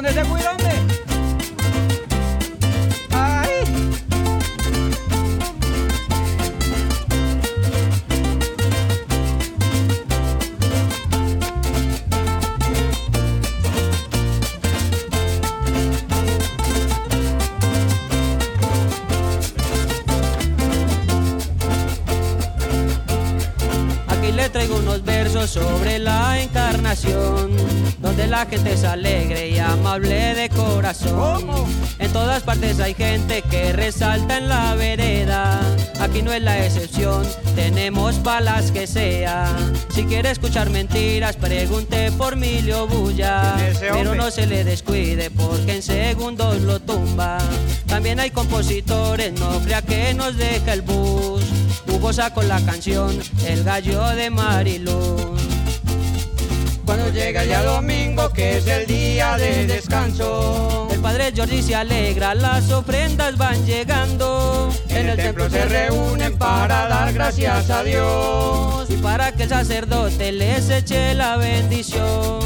¿Dónde se fue, hombre? ¡Ay! Aquí le traigo unos versos sobre la encarnación, donde la gente es alegre y amable de corazón. ¿Cómo? En todas partes hay gente que resalta en la vereda. Aquí no es la excepción, tenemos balas que sea. Si quiere escuchar mentiras, pregunte por Milio Bulla. ¿Quién es ese Pero hombre? no se le descuide porque en segundos lo tumba. También hay compositores, no crea que nos deja el bus. Hugo sacó la canción El gallo de Mariluz. Cuando llega el día domingo, que es el día de descanso, El padre Jordi se alegra, las ofrendas van llegando. en el templo se reúnen para dar gracias a Dios. Y para que el sacerdote les eche la bendición.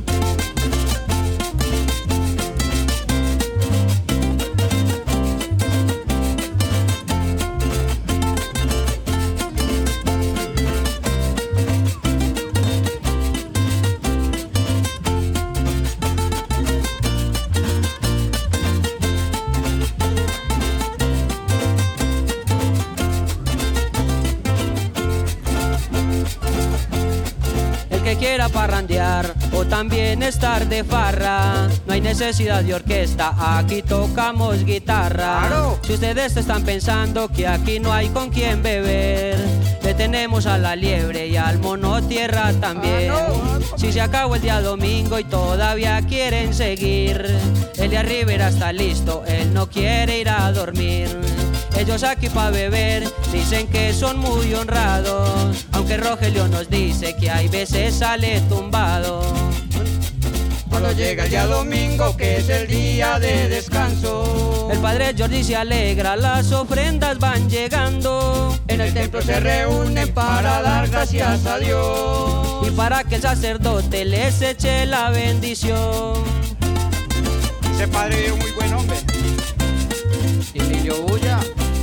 Que quiera parrandear o también estar de farra, no hay necesidad de orquesta, aquí tocamos guitarra. ¡Claro! Si ustedes están pensando que aquí no hay con quien beber, le tenemos a la liebre y al mono tierra también. no. Si se acabó el día domingo y todavía quieren seguir, Elia Rivera está listo, él no quiere ir a dormir. Ellos aquí pa' beber dicen que son muy honrados, aunque Rogelio nos dice que hay veces sale tumbado. Cuando llega el día domingo, que es el día de descanso, El padre Jordi se alegra, las ofrendas van llegando. en el templo se reúnen para dar gracias a Dios. Y para que el sacerdote les eche la bendición. Ese padre es muy buen hombre. Y Milio Bulla.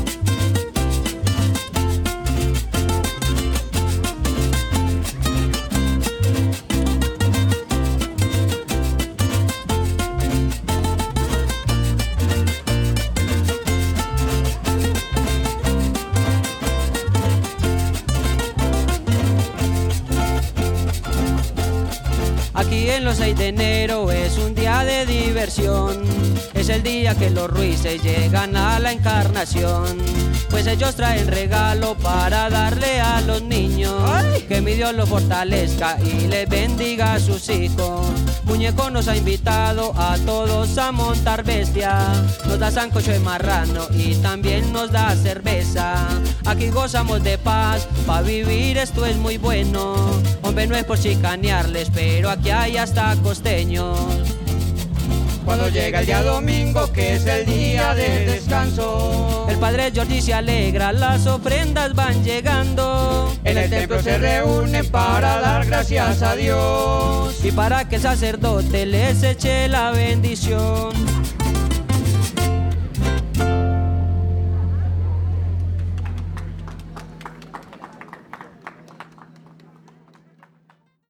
Aquí en los 6 de enero es un día de diversión. Es el día que los ruices llegan a la encarnación, pues ellos traen regalo para darle a los niños. ¡Ay! Que mi Dios los fortalezca y les bendiga a sus hijos. Muñeco nos ha invitado a todos a montar bestia, nos da sancocho de marrano y también nos da cerveza. Aquí gozamos de paz, pa' vivir esto es muy bueno. Hombre, no es por chicanearles, pero aquí hay hasta costeños. Cuando llega el día domingo, que es el día de descanso, El padre Jordi se alegra, las ofrendas van llegando. en el templo se reúnen para dar gracias a Dios. Y para que el sacerdote les eche la bendición.